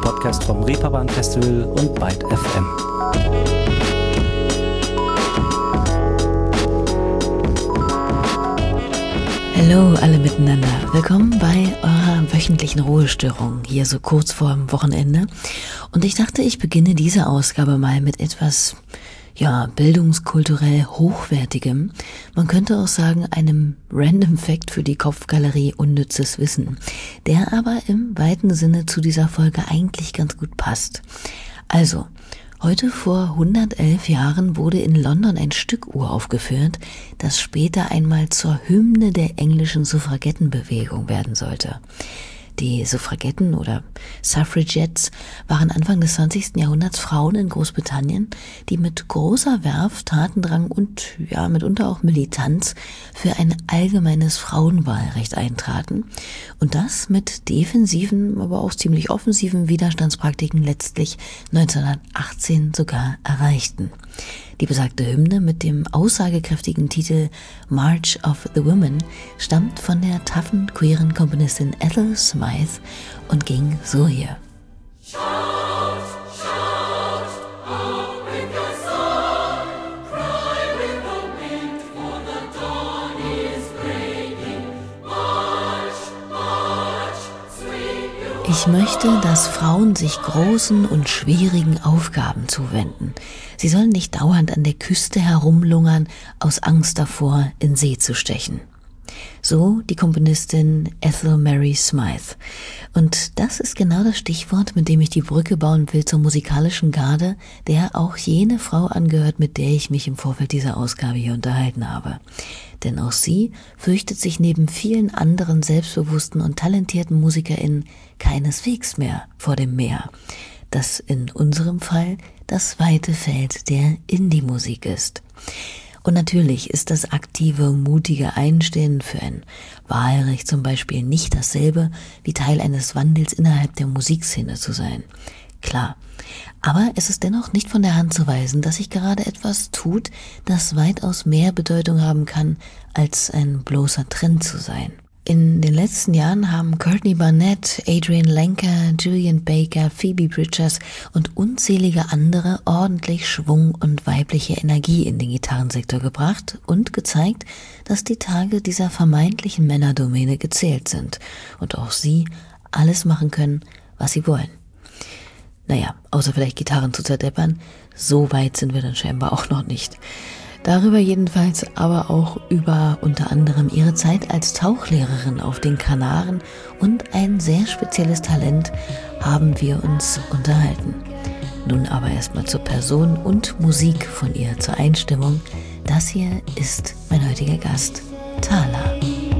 Podcast vom Reeperbahn Festival und Byte FM. Hallo alle miteinander, willkommen bei eurer wöchentlichen Ruhestörung, hier so kurz vorm Wochenende. Und ich dachte, ich beginne diese Ausgabe mal mit etwas, bildungskulturell Hochwertigem. Man könnte auch sagen, einem Random Fact für die Kopfgalerie Unnützes Wissen, der aber im weiten Sinne zu dieser Folge eigentlich ganz gut passt. Also, heute vor 111 Jahren wurde in London ein Stück uraufgeführt, das später einmal zur Hymne der englischen Suffragettenbewegung werden sollte. Die Suffragetten oder Suffragettes waren Anfang des 20. Jahrhunderts Frauen in Großbritannien, die mit großer Werf, Tatendrang und mitunter auch Militanz für ein allgemeines Frauenwahlrecht eintraten und das mit defensiven, aber auch ziemlich offensiven Widerstandspraktiken letztlich 1918 sogar erreichten. Die besagte Hymne mit dem aussagekräftigen Titel March of the Women stammt von der taffen, queeren Komponistin Ethel Smythe und ging so hier. Ich möchte, dass Frauen sich großen und schwierigen Aufgaben zuwenden. Sie sollen nicht dauernd an der Küste herumlungern, aus Angst davor, in See zu stechen. So die Komponistin Ethel Mary Smythe. Und das ist genau das Stichwort, mit dem ich die Brücke bauen will zur musikalischen Garde, der auch jene Frau angehört, mit der ich mich im Vorfeld dieser Ausgabe hier unterhalten habe. Denn auch sie fürchtet sich neben vielen anderen selbstbewussten und talentierten MusikerInnen keineswegs mehr vor dem Meer, das in unserem Fall das weite Feld der Indie-Musik ist. Und natürlich ist das aktive, mutige Einstehen für ein Wahlrecht zum Beispiel nicht dasselbe, wie Teil eines Wandels innerhalb der Musikszene zu sein. Klar, aber es ist dennoch nicht von der Hand zu weisen, dass sich gerade etwas tut, das weitaus mehr Bedeutung haben kann, als ein bloßer Trend zu sein. In den letzten Jahren haben Courtney Barnett, Adrienne Lenker, Julian Baker, Phoebe Bridgers und unzählige andere ordentlich Schwung und weibliche Energie in den Gitarrensektor gebracht und gezeigt, dass die Tage dieser vermeintlichen Männerdomäne gezählt sind und auch sie alles machen können, was sie wollen. Naja, außer vielleicht Gitarren zu zerdeppern, so weit sind wir dann scheinbar auch noch nicht. Darüber jedenfalls aber auch über unter anderem ihre Zeit als Tauchlehrerin auf den Kanaren und ein sehr spezielles Talent haben wir uns unterhalten. Nun aber erstmal zur Person und Musik von ihr zur Einstimmung. Das hier ist mein heutiger Gast, Thala.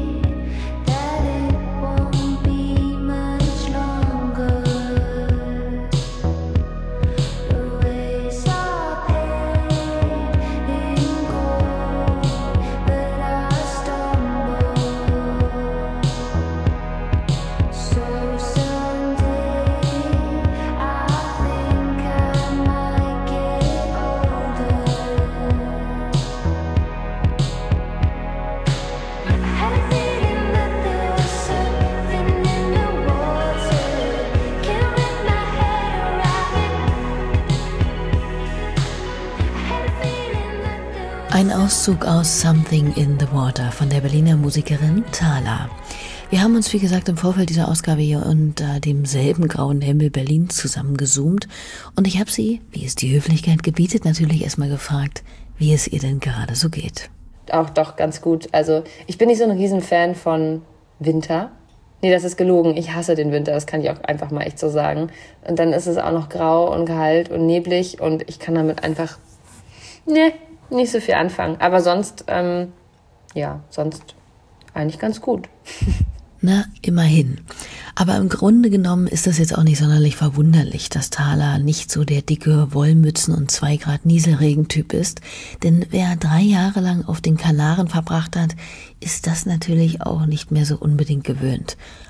Ein Auszug aus Something in the Water von der Berliner Musikerin Thala. Wir haben uns, wie gesagt, im Vorfeld dieser Ausgabe hier unter demselben grauen Himmel Berlins zusammengezoomt und ich habe sie, wie es die Höflichkeit gebietet, natürlich erstmal gefragt, wie es ihr denn gerade so geht. Auch doch ganz gut. Also ich bin nicht so ein Riesenfan von Winter. Nee, das ist gelogen. Ich hasse den Winter, das kann ich auch einfach mal echt so sagen. Und dann ist es auch noch grau und kalt und neblig und ich kann damit einfach nicht so viel anfangen. Aber sonst, sonst eigentlich ganz gut. Na, immerhin. Aber im Grunde genommen ist das jetzt auch nicht sonderlich verwunderlich, dass Thala nicht so der dicke Wollmützen- und 2 Grad Nieselregentyp ist. Denn wer 3 Jahre lang auf den Kanaren verbracht hat, ist das natürlich auch nicht mehr so unbedingt gewöhnt.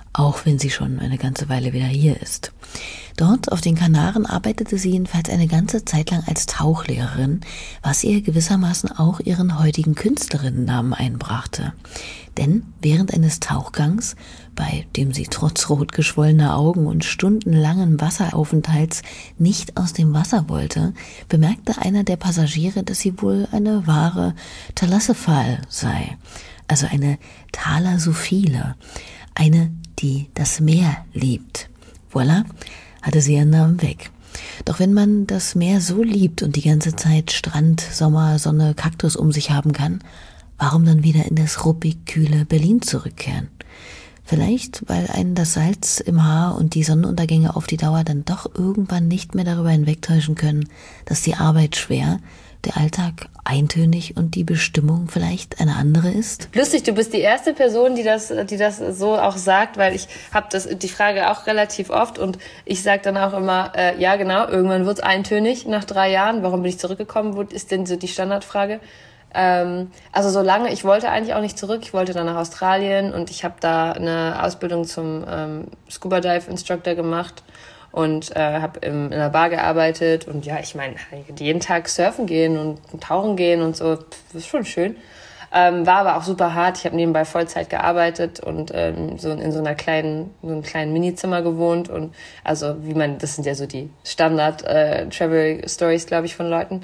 auch wenn sie schon eine ganze Weile wieder hier ist. Dort auf den Kanaren arbeitete sie jedenfalls eine ganze Zeit lang als Tauchlehrerin, was ihr gewissermaßen auch ihren heutigen Künstlerinnennamen einbrachte. Denn während eines Tauchgangs, bei dem sie trotz rot geschwollener Augen und stundenlangen Wasseraufenthalts nicht aus dem Wasser wollte, bemerkte einer der Passagiere, dass sie wohl eine wahre Thalassophile sei, also eine Thalassophile, eine, die das Meer liebt. Voilà, hatte sie ihren Namen weg. Doch wenn man das Meer so liebt und die ganze Zeit Strand, Sommer, Sonne, Kaktus um sich haben kann, warum dann wieder in das ruppig kühle Berlin zurückkehren? Vielleicht, weil einen das Salz im Haar und die Sonnenuntergänge auf die Dauer dann doch irgendwann nicht mehr darüber hinwegtäuschen können, dass die Arbeit schwer, der Alltag eintönig und die Bestimmung vielleicht eine andere ist? Lustig, du bist die erste Person, die das so auch sagt, weil ich habe die Frage auch relativ oft und ich sage dann auch immer, ja genau, irgendwann wird's eintönig nach 3 Jahren. Warum bin ich zurückgekommen? Wo ist denn so die Standardfrage? Also so lange, ich wollte eigentlich auch nicht zurück, ich wollte dann nach Australien und ich habe da eine Ausbildung zum Scuba Dive Instructor gemacht und habe in einer Bar gearbeitet und ja, ich meine, jeden Tag surfen gehen und tauchen gehen und so, das ist schon schön. War aber auch super hart, ich habe nebenbei Vollzeit gearbeitet und so in so einem kleinen Minizimmer gewohnt und also das sind ja so die Standard Travel Stories, glaube ich, von Leuten.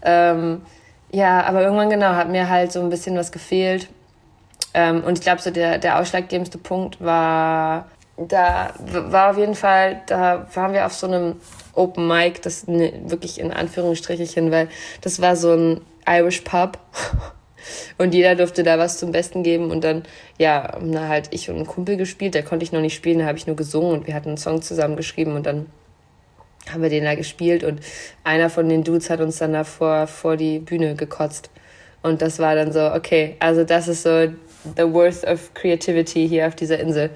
Ja, aber irgendwann genau hat mir halt so ein bisschen was gefehlt. Und ich glaube, so der ausschlaggebendste Punkt war auf jeden Fall, da waren wir auf so einem Open Mic, das wirklich in Anführungsstrichelchen, weil das war so ein Irish Pub und jeder durfte da was zum Besten geben und dann, ja, haben da halt ich und ein Kumpel gespielt, da konnte ich noch nicht spielen, da habe ich nur gesungen und wir hatten einen Song zusammengeschrieben und dann haben wir den da gespielt und einer von den Dudes hat uns dann da vor die Bühne gekotzt. Und das war dann so, okay, also das ist so the worth of creativity hier auf dieser Insel.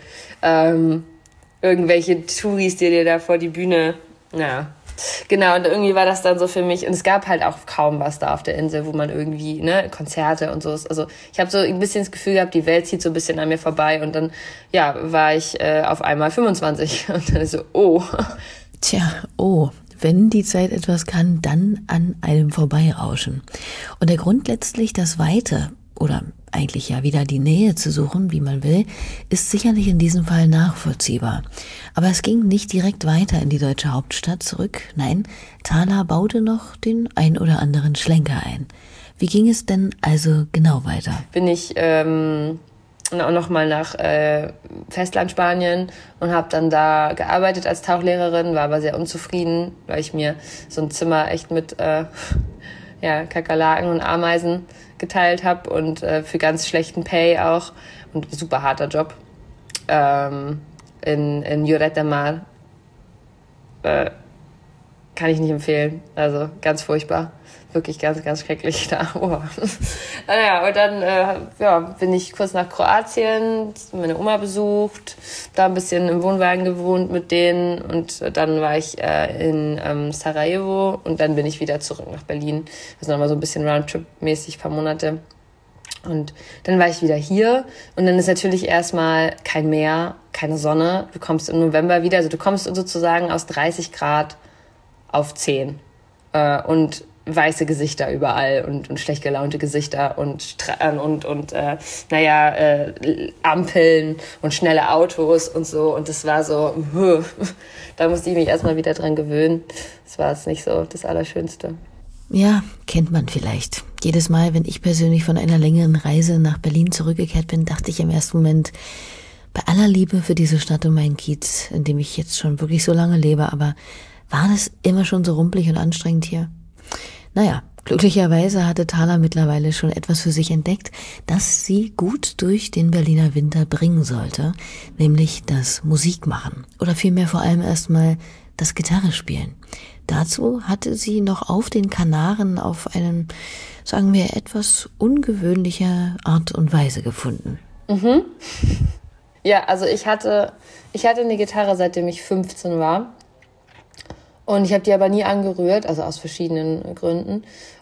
Irgendwelche Touris, die dir da vor die Bühne, ja, genau, und irgendwie war das dann so für mich, und es gab halt auch kaum was da auf der Insel, wo man irgendwie, Konzerte und so, also ich habe so ein bisschen das Gefühl gehabt, die Welt zieht so ein bisschen an mir vorbei und dann, ja, war ich auf einmal 25 und dann ist so, oh. Tja, wenn die Zeit etwas kann, dann an einem vorbeirauschen. Und der Grund letztlich, das Weite oder eigentlich ja wieder die Nähe zu suchen, wie man will, ist sicherlich in diesem Fall nachvollziehbar. Aber es ging nicht direkt weiter in die deutsche Hauptstadt zurück. Nein, Thala baute noch den ein oder anderen Schlenker ein. Wie ging es denn also genau weiter? Bin ich auch noch mal nach Festland Spanien und habe dann da gearbeitet als Tauchlehrerin, war aber sehr unzufrieden, weil ich mir so ein Zimmer echt mit Kakerlaken und Ameisen geteilt habe und für ganz schlechten Pay auch und super harter Job in Lloret de Mar. Kann ich nicht empfehlen, also ganz furchtbar. Wirklich ganz, ganz schrecklich da. Oh. Naja, und dann bin ich kurz nach Kroatien, meine Oma besucht, da ein bisschen im Wohnwagen gewohnt mit denen und dann war ich in Sarajevo und dann bin ich wieder zurück nach Berlin. Also nochmal so ein bisschen Roundtrip-mäßig, ein paar Monate. Und dann war ich wieder hier und dann ist natürlich erstmal kein Meer, keine Sonne. Du kommst im November wieder, also du kommst sozusagen aus 30 Grad auf 10 und weiße Gesichter überall und schlecht gelaunte Gesichter und Ampeln und schnelle Autos und so. Und das war so, da musste ich mich erstmal wieder dran gewöhnen. Das war jetzt nicht so das Allerschönste. Ja, kennt man vielleicht. Jedes Mal, wenn ich persönlich von einer längeren Reise nach Berlin zurückgekehrt bin, dachte ich im ersten Moment, bei aller Liebe für diese Stadt und meinen Kiez, in dem ich jetzt schon wirklich so lange lebe, aber war das immer schon so rumpelig und anstrengend hier? Naja, glücklicherweise hatte Thala mittlerweile schon etwas für sich entdeckt, das sie gut durch den Berliner Winter bringen sollte, nämlich das Musikmachen oder vielmehr vor allem erstmal das Gitarre spielen. Dazu hatte sie noch auf den Kanaren auf einen, sagen wir, etwas ungewöhnliche Art und Weise gefunden. Mhm. Ja, also ich hatte eine Gitarre, seitdem ich 15 war. Und ich habe die aber nie angerührt, also aus verschiedenen Gründen.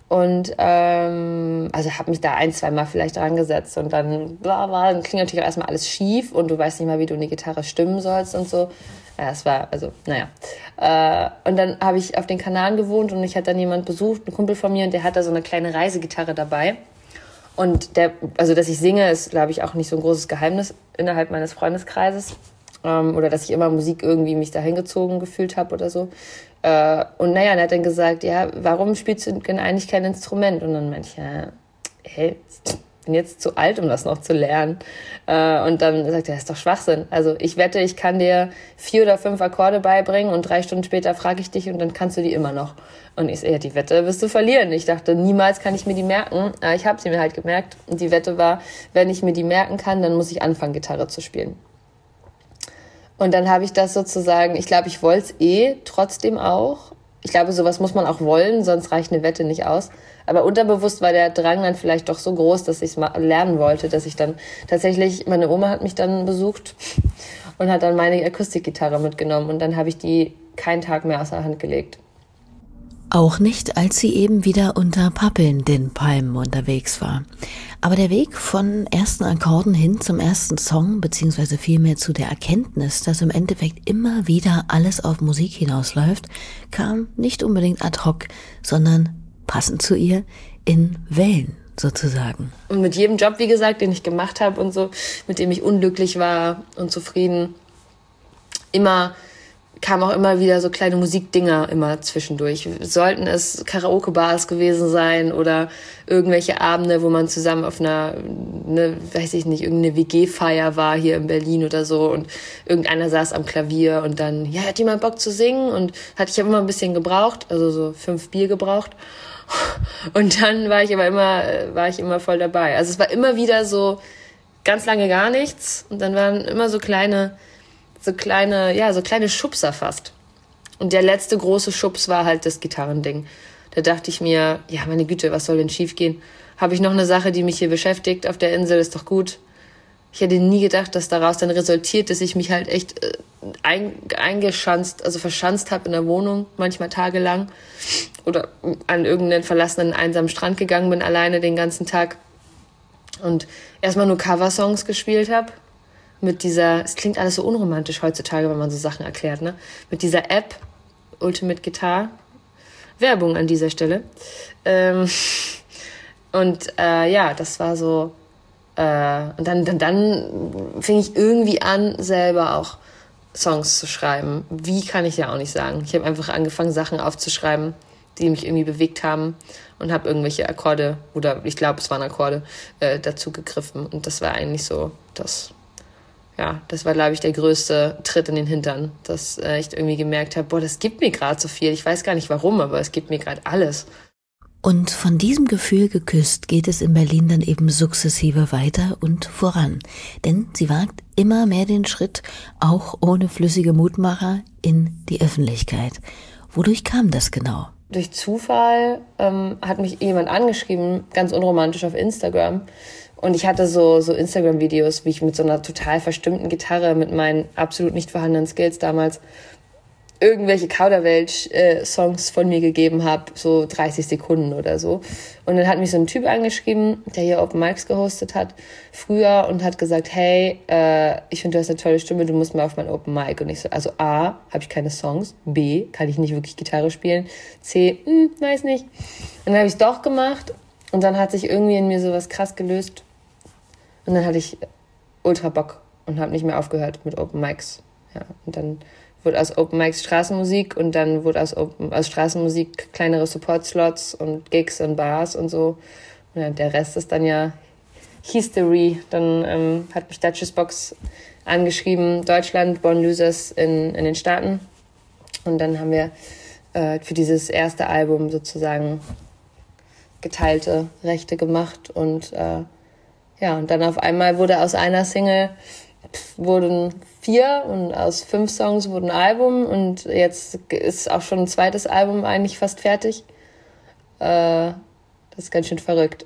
Und also habe mich da 1-2 Mal vielleicht dran gesetzt und dann klingt natürlich auch erstmal alles schief und du weißt nicht mal, wie du eine Gitarre stimmen sollst und so. Ja, es war, also, naja. Und dann habe ich auf den Kanaren gewohnt und ich hatte dann jemand besucht, ein Kumpel von mir, und der hat da so eine kleine Reisegitarre dabei. Und also, dass ich singe, ist, glaube ich, auch nicht so ein großes Geheimnis innerhalb meines Freundeskreises. Oder dass ich immer Musik irgendwie mich dahin gezogen gefühlt habe oder so. Und naja, er hat dann gesagt, ja, warum spielst du denn eigentlich kein Instrument? Und dann meinte ich, ja, hey, ich bin jetzt zu alt, um das noch zu lernen. Und dann sagt er, das ist doch Schwachsinn. Also ich wette, ich kann dir 4 oder 5 Akkorde beibringen und 3 Stunden später frage ich dich und dann kannst du die immer noch. Und ich so, ja, die Wette wirst du verlieren. Ich dachte, niemals kann ich mir die merken. Aber ich habe sie mir halt gemerkt. Und die Wette war, wenn ich mir die merken kann, dann muss ich anfangen, Gitarre zu spielen. Und dann habe ich das sozusagen, ich glaube, ich wollte es trotzdem auch. Ich glaube, sowas muss man auch wollen, sonst reicht eine Wette nicht aus. Aber unterbewusst war der Drang dann vielleicht doch so groß, dass ich es mal lernen wollte, dass ich dann tatsächlich, meine Oma hat mich dann besucht und hat dann meine Akustikgitarre mitgenommen. Und dann habe ich die keinen Tag mehr aus der Hand gelegt. Auch nicht, als sie eben wieder unter pappelnden Palmen unterwegs war. Aber der Weg von ersten Akkorden hin zum ersten Song, beziehungsweise vielmehr zu der Erkenntnis, dass im Endeffekt immer wieder alles auf Musik hinausläuft, kam nicht unbedingt ad hoc, sondern passend zu ihr in Wellen sozusagen. Und mit jedem Job, wie gesagt, den ich gemacht habe und so, mit dem ich unglücklich war und zufrieden, kamen auch immer wieder so kleine Musikdinger immer zwischendurch. Sollten es Karaoke-Bars gewesen sein oder irgendwelche Abende, wo man zusammen auf weiß ich nicht, irgendeine WG-Feier war hier in Berlin oder so und irgendeiner saß am Klavier und dann, ja, hat jemand Bock zu singen? Und hatte ich immer ein bisschen gebraucht, also so 5 Bier gebraucht. Und dann war ich immer voll dabei. Also es war immer wieder so ganz lange gar nichts und dann waren immer so kleine Schubser fast. Und der letzte große Schubs war halt das Gitarrending. Da dachte ich mir, ja, meine Güte, was soll denn schiefgehen? Habe ich noch eine Sache, die mich hier beschäftigt auf der Insel, ist doch gut. Ich hätte nie gedacht, dass daraus dann resultiert, dass ich mich halt echt verschanzt habe in der Wohnung, manchmal tagelang. Oder an irgendeinen verlassenen, einsamen Strand gegangen bin, alleine den ganzen Tag. Und erstmal nur Coversongs gespielt habe. Es klingt alles so unromantisch heutzutage, wenn man so Sachen erklärt, ne? Mit dieser App, Ultimate Guitar, Werbung an dieser Stelle. Das war so, und dann fing ich irgendwie an, selber auch Songs zu schreiben. Wie, kann ich ja auch nicht sagen. Ich habe einfach angefangen, Sachen aufzuschreiben, die mich irgendwie bewegt haben und habe irgendwelche Akkorde, oder ich glaube, es waren Akkorde, dazu gegriffen. Und das war eigentlich so das war, glaube ich, der größte Tritt in den Hintern, dass ich irgendwie gemerkt habe, das gibt mir gerade so viel. Ich weiß gar nicht warum, aber es gibt mir gerade alles. Und von diesem Gefühl geküsst geht es in Berlin dann eben sukzessive weiter und voran. Denn sie wagt immer mehr den Schritt, auch ohne flüssige Mutmacher, in die Öffentlichkeit. Wodurch kam das genau? Durch Zufall hat mich jemand angeschrieben, ganz unromantisch auf Instagram. Und ich hatte so Instagram-Videos, wie ich mit so einer total verstimmten Gitarre, mit meinen absolut nicht vorhandenen Skills damals, irgendwelche Kauderwelsch-Songs von mir gegeben habe, so 30 Sekunden oder so. Und dann hat mich so ein Typ angeschrieben, der hier Open Mics gehostet hat, früher, und hat gesagt, hey, ich finde, du hast eine tolle Stimme, du musst mal auf mein Open Mic. Und ich so, also A, habe ich keine Songs, B, kann ich nicht wirklich Gitarre spielen, C, weiß nicht. Und dann habe ich es doch gemacht und dann hat sich irgendwie in mir sowas krass gelöst. Und dann hatte ich ultra Bock und habe nicht mehr aufgehört mit Open Mics. Ja, und dann wurde aus Open Mics Straßenmusik und dann wurde aus Straßenmusik kleinere Support-Slots und Gigs und Bars und so. Und ja, der Rest ist dann ja History. Dann hat mich Duchess Box angeschrieben, Deutschland, Born Losers in den Staaten. Und dann haben wir für dieses erste Album sozusagen geteilte Rechte gemacht und und dann auf einmal wurde aus einer Single wurden 4 und aus 5 Songs wurde ein Album und jetzt ist auch schon ein zweites Album eigentlich fast fertig. Das ist ganz schön verrückt.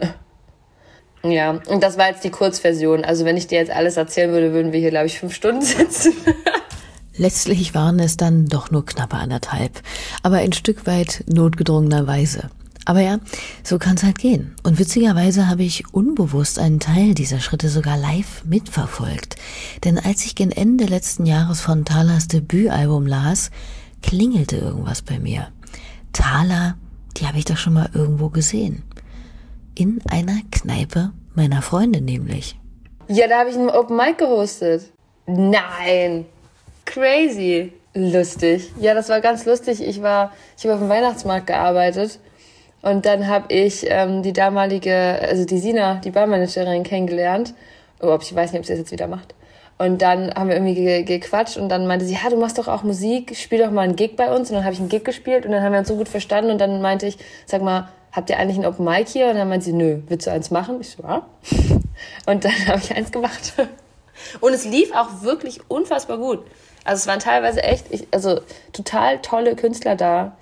Ja, und das war jetzt die Kurzversion. Also wenn ich dir jetzt alles erzählen würde, würden wir hier, glaube ich, 5 Stunden sitzen. Letztlich waren es dann doch nur knappe 1,5, aber ein Stück weit notgedrungenerweise. Aber ja, so kann's halt gehen. Und witzigerweise habe ich unbewusst einen Teil dieser Schritte sogar live mitverfolgt. Denn als ich gen Ende letzten Jahres von Thalers Debütalbum las, klingelte irgendwas bei mir. Thaler, die habe ich doch schon mal irgendwo gesehen. In einer Kneipe meiner Freundin nämlich. Ja, da habe ich einen Open Mic gehostet. Nein, crazy. Lustig. Ja, das war ganz lustig. Ich habe auf dem Weihnachtsmarkt gearbeitet und dann habe ich die Sina, die Barmanagerin, kennengelernt. Ich weiß nicht, ob sie das jetzt wieder macht. Und dann haben wir irgendwie gequatscht und dann meinte sie, du machst doch auch Musik, spiel doch mal einen Gig bei uns. Und dann habe ich einen Gig gespielt und dann haben wir uns so gut verstanden und dann meinte ich, sag mal, habt ihr eigentlich ein Open Mic hier? Und dann meinte sie, nö, willst du eins machen? Ich so, ja. Und dann habe ich eins gemacht. Und es lief auch wirklich unfassbar gut. Also es waren teilweise echt, total tolle Künstler da,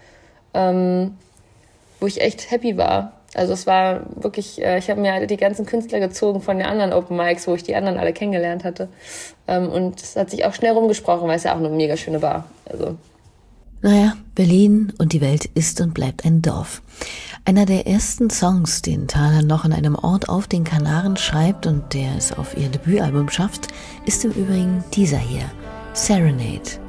wo ich echt happy war. Also es war wirklich, ich habe mir die ganzen Künstler gezogen von den anderen Open Mics, wo ich die anderen alle kennengelernt hatte. Und es hat sich auch schnell rumgesprochen, weil es ja auch eine mega schöne Bar. Also. Naja, Berlin und die Welt ist und bleibt ein Dorf. Einer der ersten Songs, den Thaler noch in einem Ort auf den Kanaren schreibt und der es auf ihr Debütalbum schafft, ist im Übrigen dieser hier, Serenade.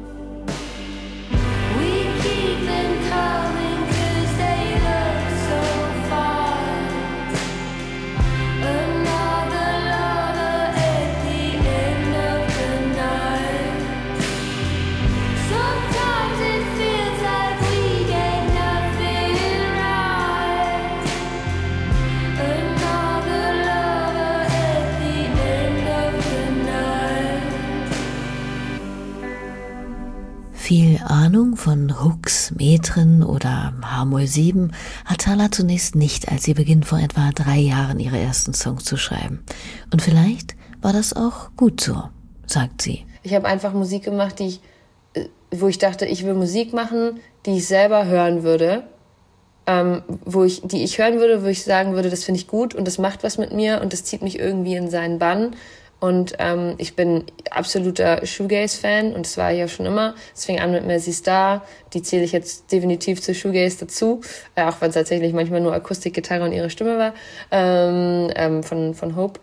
Viel Ahnung von Hooks, Metren oder H-Moll 7 hat Thaler zunächst nicht, als sie beginnt, vor etwa 3 Jahren ihre ersten Songs zu schreiben. Und vielleicht war das auch gut so, sagt sie. Ich habe einfach Musik gemacht, wo ich dachte, ich will Musik machen, die ich selber hören würde, die ich hören würde, wo ich sagen würde, das finde ich gut und das macht was mit mir und das zieht mich irgendwie in seinen Bann. Und ich bin absoluter Shoegaze-Fan und das war ich ja schon immer. Es fing an mit Mazzy Star, die zähle ich jetzt definitiv zu Shoegaze dazu, auch wenn es tatsächlich manchmal nur Akustikgitarre und ihre Stimme war, von Hope.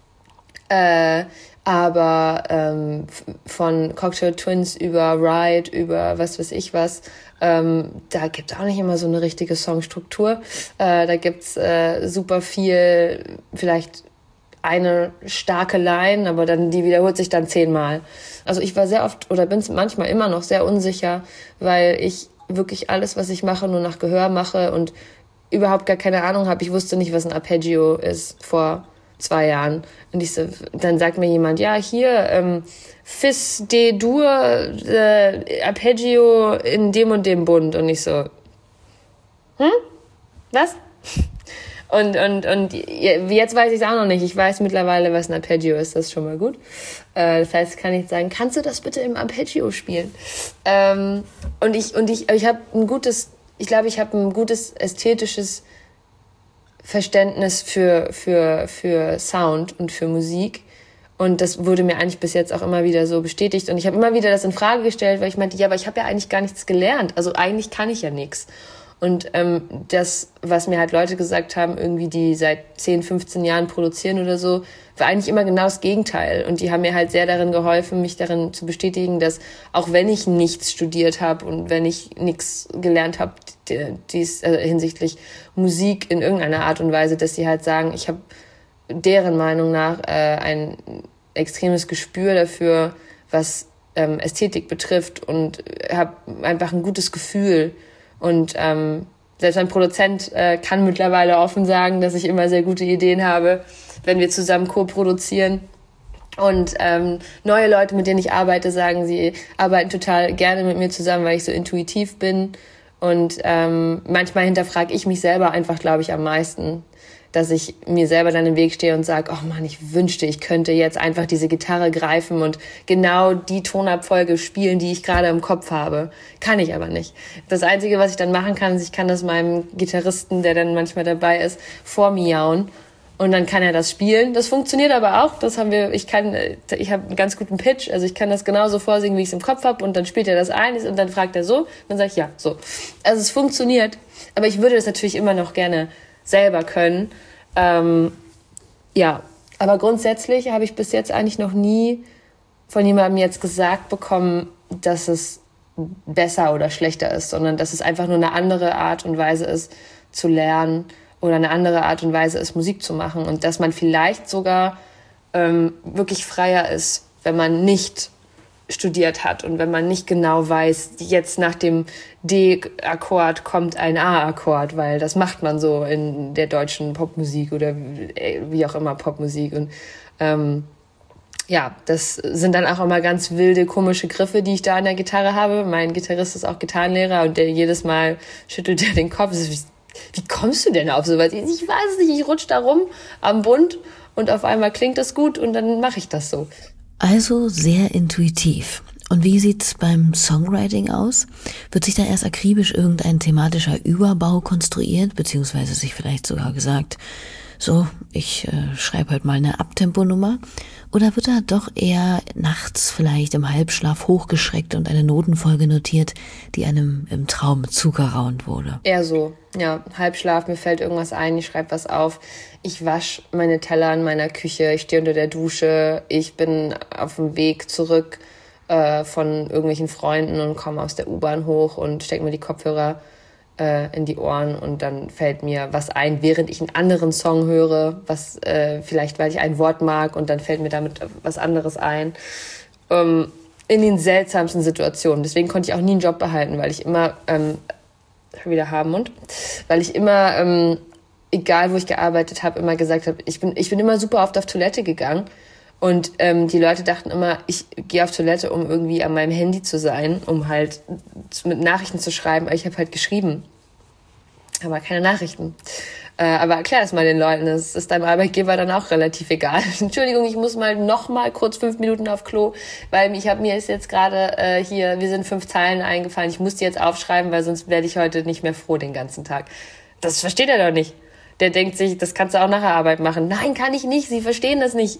Von Cocktail Twins über Ride, über was weiß ich was, da gibt's auch nicht immer so eine richtige Songstruktur. Da gibt's super viel, vielleicht eine starke Line, aber dann die wiederholt sich dann 10-mal. Also ich war sehr oft oder bin manchmal immer noch sehr unsicher, weil ich wirklich alles, was ich mache, nur nach Gehör mache und überhaupt gar keine Ahnung habe. Ich wusste nicht, was ein Arpeggio ist vor 2 Jahren. Und dann sagt mir jemand, ja, hier, Fis D-Dur, Arpeggio in dem und dem Bund. Und ich so, was? Und jetzt weiß ich es auch noch nicht. Ich weiß mittlerweile, was ein Arpeggio ist. Das ist schon mal gut. Das heißt, kann ich sagen, kannst du das bitte im Arpeggio spielen? Ich habe ein gutes ästhetisches Verständnis für Sound und für Musik. Und das wurde mir eigentlich bis jetzt auch immer wieder so bestätigt. Und ich habe immer wieder das in Frage gestellt, weil ich meinte, ja, aber ich habe ja eigentlich gar nichts gelernt. Also eigentlich kann ich ja nichts. Und das, was mir halt Leute gesagt haben, irgendwie die seit 10, 15 Jahren produzieren oder so, war eigentlich immer genau das Gegenteil. Und die haben mir halt sehr darin geholfen, mich darin zu bestätigen, dass auch wenn ich nichts studiert habe und wenn ich nichts gelernt habe, hinsichtlich Musik in irgendeiner Art und Weise, dass sie halt sagen, ich habe deren Meinung nach ein extremes Gespür dafür, was Ästhetik betrifft und habe einfach ein gutes Gefühl. Und selbst ein Produzent kann mittlerweile offen sagen, dass ich immer sehr gute Ideen habe, wenn wir zusammen co-produzieren. Und neue Leute, mit denen ich arbeite, sagen, sie arbeiten total gerne mit mir zusammen, weil ich so intuitiv bin. Und manchmal hinterfrage ich mich selber einfach, glaube ich, am meisten, dass ich mir selber dann im Weg stehe und sage, oh Mann, ich wünschte, ich könnte jetzt einfach diese Gitarre greifen und genau die Tonabfolge spielen, die ich gerade im Kopf habe. Kann ich aber nicht. Das Einzige, was ich dann machen kann, ist, ich kann das meinem Gitarristen, der dann manchmal dabei ist, vormiauen. Und dann kann er das spielen. Das funktioniert aber auch. Ich habe einen ganz guten Pitch. Also ich kann das genauso vorsingen, wie ich es im Kopf habe. Und dann spielt er das ein und dann fragt er so. Und dann sage ich ja, so. Also es funktioniert. Aber ich würde das natürlich immer noch gerne selber können. Ja, aber grundsätzlich habe ich bis jetzt eigentlich noch nie von jemandem jetzt gesagt bekommen, dass es besser oder schlechter ist, sondern dass es einfach nur eine andere Art und Weise ist, zu lernen oder eine andere Art und Weise ist, Musik zu machen und dass man vielleicht sogar wirklich freier ist, wenn man nicht studiert hat und wenn man nicht genau weiß, jetzt nach dem D-Akkord kommt ein A-Akkord, weil das macht man so in der deutschen Popmusik oder wie auch immer Popmusik und ja, das sind dann auch immer ganz wilde, komische Griffe, die ich da an der Gitarre habe. Mein Gitarrist ist auch Gitarrenlehrer und der jedes Mal schüttelt er den Kopf. Wie kommst du denn auf sowas? Ich weiß es nicht, ich rutsche da rum am Bund und auf einmal klingt das gut und dann mache ich das so. Also sehr intuitiv. Und wie sieht's beim Songwriting aus? Wird sich da erst akribisch irgendein thematischer Überbau konstruiert, beziehungsweise sich vielleicht sogar gesagt, so, ich schreibe halt mal eine Abtemponummer? Oder wird da doch eher nachts vielleicht im Halbschlaf hochgeschreckt und eine Notenfolge notiert, die einem im Traum zugeraunt wurde? Eher so, ja, Halbschlaf, mir fällt irgendwas ein, ich schreibe was auf. Ich wasche meine Teller in meiner Küche, ich stehe unter der Dusche, ich bin auf dem Weg zurück von irgendwelchen Freunden und komme aus der U-Bahn hoch und stecke mir die Kopfhörer in die Ohren und dann fällt mir was ein, während ich einen anderen Song höre, was vielleicht, weil ich ein Wort mag und dann fällt mir damit was anderes ein. In den seltsamsten Situationen. Deswegen konnte ich auch nie einen Job behalten, weil ich immer, wieder Haarmund, weil ich immer, egal wo ich gearbeitet habe, immer gesagt habe, ich bin immer super oft auf Toilette gegangen und die Leute dachten immer, ich gehe auf Toilette, um irgendwie an meinem Handy zu sein, um halt mit Nachrichten zu schreiben, aber ich habe halt geschrieben, aber keine Nachrichten. Aber erklär das mal den Leuten, das ist deinem Arbeitgeber dann auch relativ egal. Entschuldigung, ich muss noch mal kurz 5 Minuten auf Klo, weil mir ist jetzt gerade wir sind 5 Zeilen eingefallen, ich muss die jetzt aufschreiben, weil sonst werde ich heute nicht mehr froh den ganzen Tag. Das versteht er doch nicht. Der denkt sich, das kannst du auch nach der Arbeit machen. Nein, kann ich nicht, sie verstehen das nicht.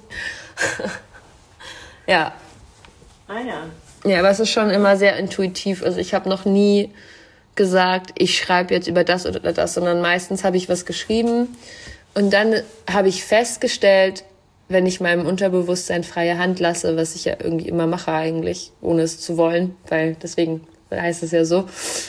Ja. Ah ja. Ja, aber es ist schon immer sehr intuitiv. Also ich habe noch nie gesagt, ich schreibe jetzt über das oder das, sondern meistens habe ich was geschrieben und dann habe ich festgestellt, wenn ich meinem Unterbewusstsein freie Hand lasse, was ich ja irgendwie immer mache eigentlich, ohne es zu wollen, weil deswegen heißt es ja so,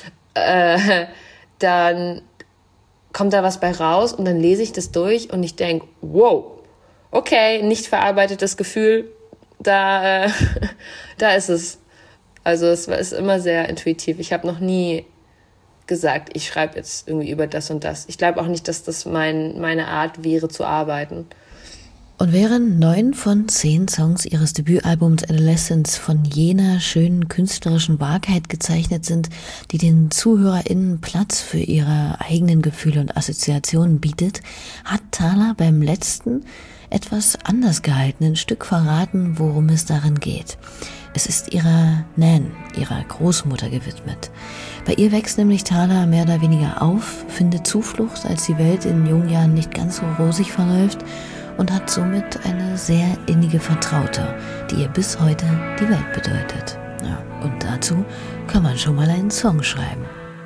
dann kommt da was bei raus und dann lese ich das durch und ich denke, wow, okay, nicht verarbeitetes Gefühl, da ist es. Also es ist immer sehr intuitiv. Ich habe noch nie gesagt, ich schreibe jetzt irgendwie über das und das. Ich glaube auch nicht, dass das meine Art wäre zu arbeiten. Und während 9 von 10 Songs ihres Debütalbums Adolescence von jener schönen künstlerischen Wahrheit gezeichnet sind, die den ZuhörerInnen Platz für ihre eigenen Gefühle und Assoziationen bietet, hat Thala beim letzten, etwas anders gehaltenen Stück verraten, worum es darin geht. Es ist ihrer Nan, ihrer Großmutter, gewidmet. Bei ihr wächst nämlich Thala mehr oder weniger auf, findet Zuflucht, als die Welt in jungen Jahren nicht ganz so rosig verläuft und hat somit eine sehr innige Vertraute, die ihr bis heute die Welt bedeutet. Ja, und dazu kann man schon mal einen Song schreiben.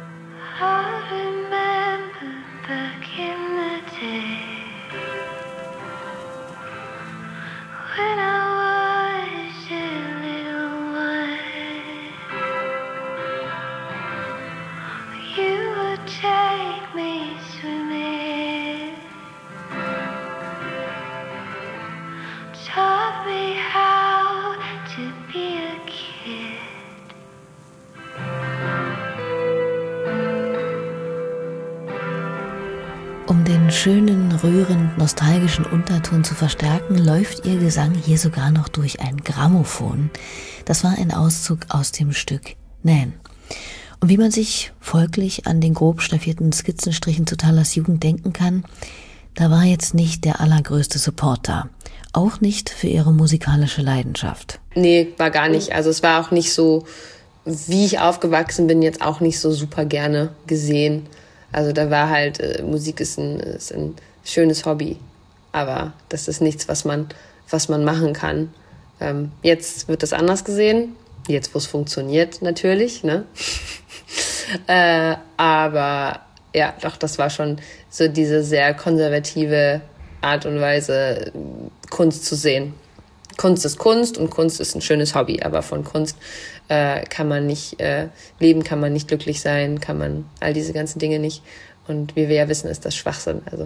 Um den schönen, rührend, nostalgischen Unterton zu verstärken, läuft ihr Gesang hier sogar noch durch ein Grammophon. Das war ein Auszug aus dem Stück Nan. Und wie man sich folglich an den grob staffierten Skizzenstrichen zu Thalas Jugend denken kann, da war jetzt nicht der allergrößte Support da. Auch nicht für ihre musikalische Leidenschaft. Nee, war gar nicht. Also es war auch nicht so, wie ich aufgewachsen bin, jetzt auch nicht so super gerne gesehen. Also da war halt, Musik ist ein schönes Hobby. aber das ist nichts, was man machen kann. Jetzt wird das anders gesehen, jetzt wo es funktioniert natürlich, ne? Aber ja, doch, das war schon so diese sehr konservative Art und Weise, Kunst zu sehen. Kunst ist Kunst und Kunst ist ein schönes Hobby, aber von Kunst kann man nicht leben, kann man nicht glücklich sein, kann man all diese ganzen Dinge nicht. Und wie wir ja wissen, ist das Schwachsinn. Also.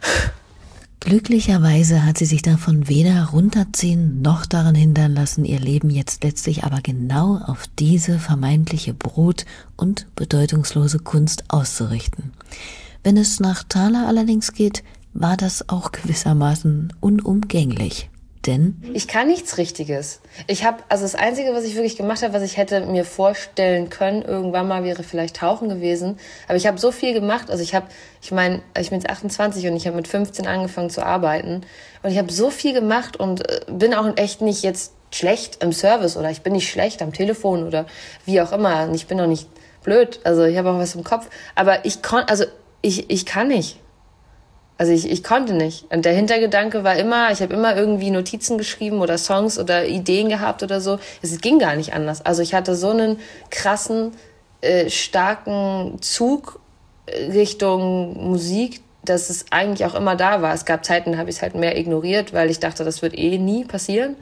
Glücklicherweise hat sie sich davon weder runterziehen noch daran hindern lassen, ihr Leben jetzt letztlich aber genau auf diese vermeintliche Brot- und bedeutungslose Kunst auszurichten. Wenn es nach Thaler allerdings geht, war das auch gewissermaßen unumgänglich. Denn ich kann nichts Richtiges. Also das Einzige, was ich wirklich gemacht habe, was ich hätte mir vorstellen können, irgendwann mal wäre vielleicht Tauchen gewesen. Aber ich habe so viel gemacht. Also ich bin jetzt 28 und ich habe mit 15 angefangen zu arbeiten. Und ich habe so viel gemacht und bin auch echt nicht jetzt schlecht im Service oder ich bin nicht schlecht am Telefon oder wie auch immer. Und ich bin auch nicht blöd. Also ich habe auch was im Kopf. Aber ich kann nicht. Also ich konnte nicht. Und der Hintergedanke war immer, ich habe immer irgendwie Notizen geschrieben oder Songs oder Ideen gehabt oder so. Es ging gar nicht anders. Also ich hatte so einen krassen, starken Zug Richtung Musik, dass es eigentlich auch immer da war. Es gab Zeiten, da habe ich es halt mehr ignoriert, weil ich dachte, das wird nie passieren.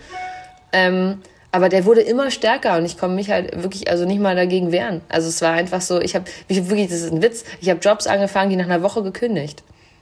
Aber der wurde immer stärker und ich konnte mich halt wirklich nicht mal dagegen wehren. Also es war einfach so, wirklich, das ist ein Witz, ich habe Jobs angefangen, die nach einer Woche gekündigt.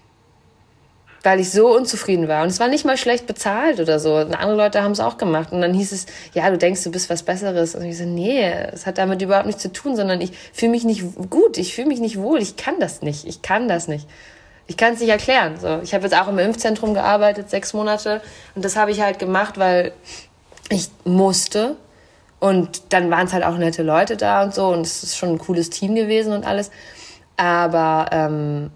Weil ich so unzufrieden war. Und es war nicht mal schlecht bezahlt oder so. Und andere Leute haben es auch gemacht. Und dann hieß es, ja, du denkst, du bist was Besseres. Und ich so, nee, es hat damit überhaupt nichts zu tun, sondern ich fühle mich nicht gut, ich fühle mich nicht wohl, ich kann das nicht. Ich kann es nicht erklären. So, ich habe jetzt auch im Impfzentrum gearbeitet, 6 Monate. Und das habe ich halt gemacht, weil ich musste. Und dann waren es halt auch nette Leute da und so. Und es ist schon ein cooles Team gewesen und alles. Aber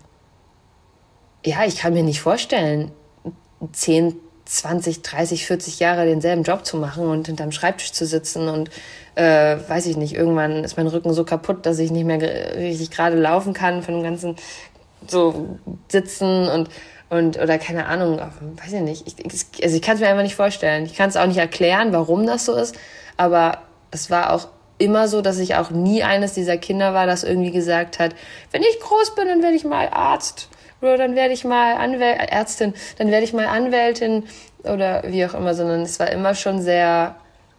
ja, ich kann mir nicht vorstellen, 10, 20, 30, 40 Jahre denselben Job zu machen und hinterm Schreibtisch zu sitzen und weiß ich nicht, irgendwann ist mein Rücken so kaputt, dass ich nicht mehr richtig gerade laufen kann von dem ganzen so Sitzen und oder keine Ahnung, weiß ich nicht. Ich kann es mir einfach nicht vorstellen. Ich kann es auch nicht erklären, warum das so ist, aber es war auch immer so, dass ich auch nie eines dieser Kinder war, das irgendwie gesagt hat, wenn ich groß bin, dann werde ich mal Arzt. Oder dann werde ich mal Ärztin, dann werde ich mal Anwältin oder wie auch immer, sondern es war immer schon sehr,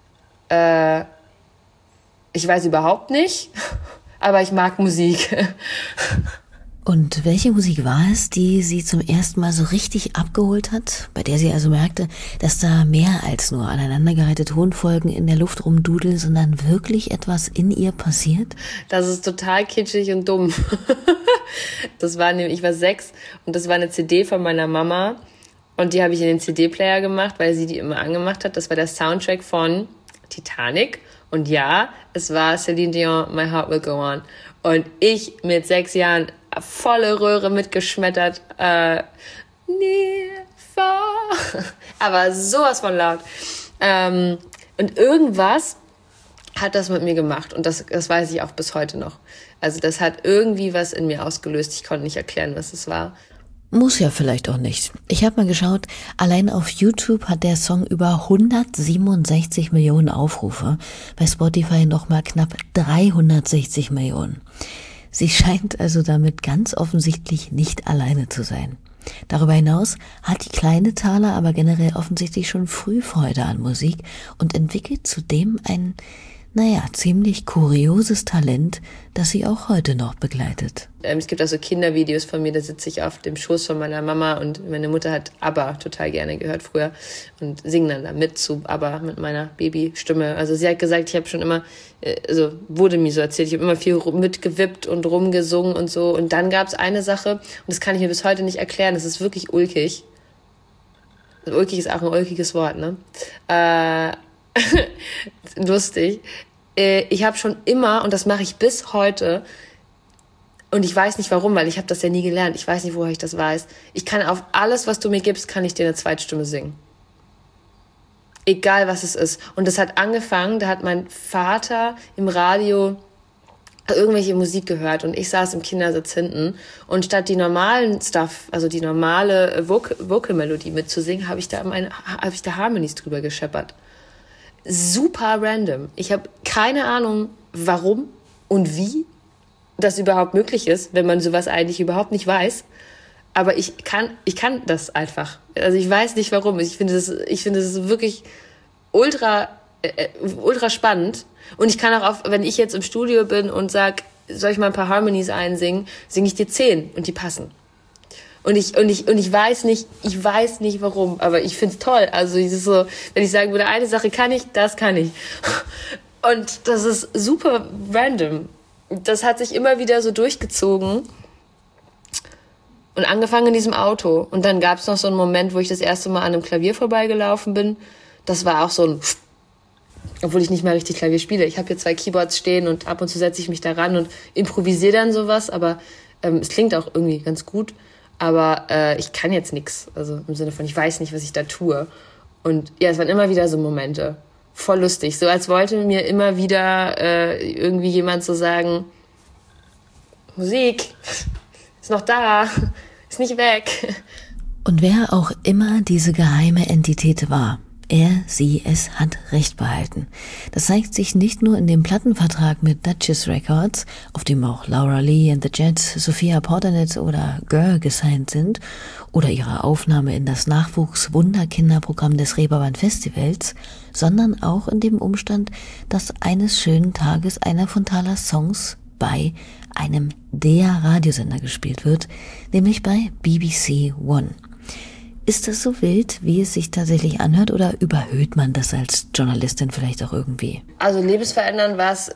ich weiß überhaupt nicht, aber ich mag Musik. Und welche Musik war es, die sie zum ersten Mal so richtig abgeholt hat? Bei der sie also merkte, dass da mehr als nur aneinandergereihte Tonfolgen in der Luft rumdudeln, sondern wirklich etwas in ihr passiert? Das ist total kitschig und dumm. Ich war 6 und das war eine CD von meiner Mama und die habe ich in den CD-Player gemacht, weil sie die immer angemacht hat. Das war der Soundtrack von Titanic und ja, es war Celine Dion, My Heart Will Go On. Und ich mit 6 Jahren volle Röhre mitgeschmettert. Aber sowas von laut. Und irgendwas hat das mit mir gemacht. Und das weiß ich auch bis heute noch. Also das hat irgendwie was in mir ausgelöst. Ich konnte nicht erklären, was es war. Muss ja vielleicht auch nicht. Ich habe mal geschaut, allein auf YouTube hat der Song über 167 Millionen Aufrufe. Bei Spotify nochmal knapp 360 Millionen. Sie scheint also damit ganz offensichtlich nicht alleine zu sein. Darüber hinaus hat die kleine Thaler aber generell offensichtlich schon früh Freude an Musik und entwickelt zudem ein, ziemlich kurioses Talent, das sie auch heute noch begleitet. Es gibt also Kindervideos von mir, da sitze ich auf dem Schoß von meiner Mama und meine Mutter hat ABBA total gerne gehört früher und singe dann da mit zu ABBA mit meiner Babystimme. Also sie hat gesagt, ich habe schon immer, wurde mir so erzählt, ich habe immer viel mitgewippt und rumgesungen und so. Und dann gab es eine Sache, und das kann ich mir bis heute nicht erklären, das ist wirklich ulkig. Ulkig ist auch ein ulkiges Wort, ne? Lustig. Ich habe schon immer, und das mache ich bis heute, und ich weiß nicht warum, weil ich habe das ja nie gelernt. Ich weiß nicht, woher ich das weiß. Ich kann auf alles, was du mir gibst, kann ich dir eine Zweitstimme singen. Egal, was es ist. Und das hat angefangen, da hat mein Vater im Radio irgendwelche Musik gehört und ich saß im Kindersitz hinten und statt die normalen Stuff, also die normale Vocal-Melodie mitzusingen, habe ich da Harmonies drüber gescheppert. Super random. Ich habe keine Ahnung, warum und wie das überhaupt möglich ist, wenn man sowas eigentlich überhaupt nicht weiß. Aber ich kann das einfach. Also ich weiß nicht warum. Ich finde das wirklich ultra spannend. Und ich kann auch, wenn ich jetzt im Studio bin und sag, soll ich mal ein paar Harmonies einsingen, singe ich dir 10 und die passen. Und ich weiß nicht warum, aber ich find's toll. Also es ist so, wenn ich sagen würde, eine Sache kann ich, das kann ich. Und das ist super random. Das hat sich immer wieder so durchgezogen. Und angefangen in diesem Auto. Und dann gab's noch so einen Moment, wo ich das erste Mal an einem Klavier vorbeigelaufen bin. Das war auch so ein, obwohl ich nicht mehr richtig Klavier spiele. Ich habe hier 2 Keyboards stehen und ab und zu setze ich mich da ran und improvisiere dann sowas. Aber es klingt auch irgendwie ganz gut. Aber ich kann jetzt nichts. Also im Sinne von, ich weiß nicht, was ich da tue. Und ja, es waren immer wieder so Momente. Voll lustig. So als wollte mir immer wieder irgendwie jemand so sagen, Musik ist noch da, ist nicht weg. Und wer auch immer diese geheime Entität war, es hat Recht behalten. Das zeigt sich nicht nur in dem Plattenvertrag mit Duchess Records, auf dem auch Laura Lee and the Jets, Sophia Portanet oder Gör gesigned sind, oder ihrer Aufnahme in das Nachwuchs-Wunderkinderprogramm des Reeperbahn Festivals, sondern auch in dem Umstand, dass eines schönen Tages einer von Thalers Songs bei einem der Radiosender gespielt wird, nämlich bei BBC One. Ist das so wild, wie es sich tatsächlich anhört, oder überhöht man das als Journalistin vielleicht auch irgendwie? Also lebensverändernd war es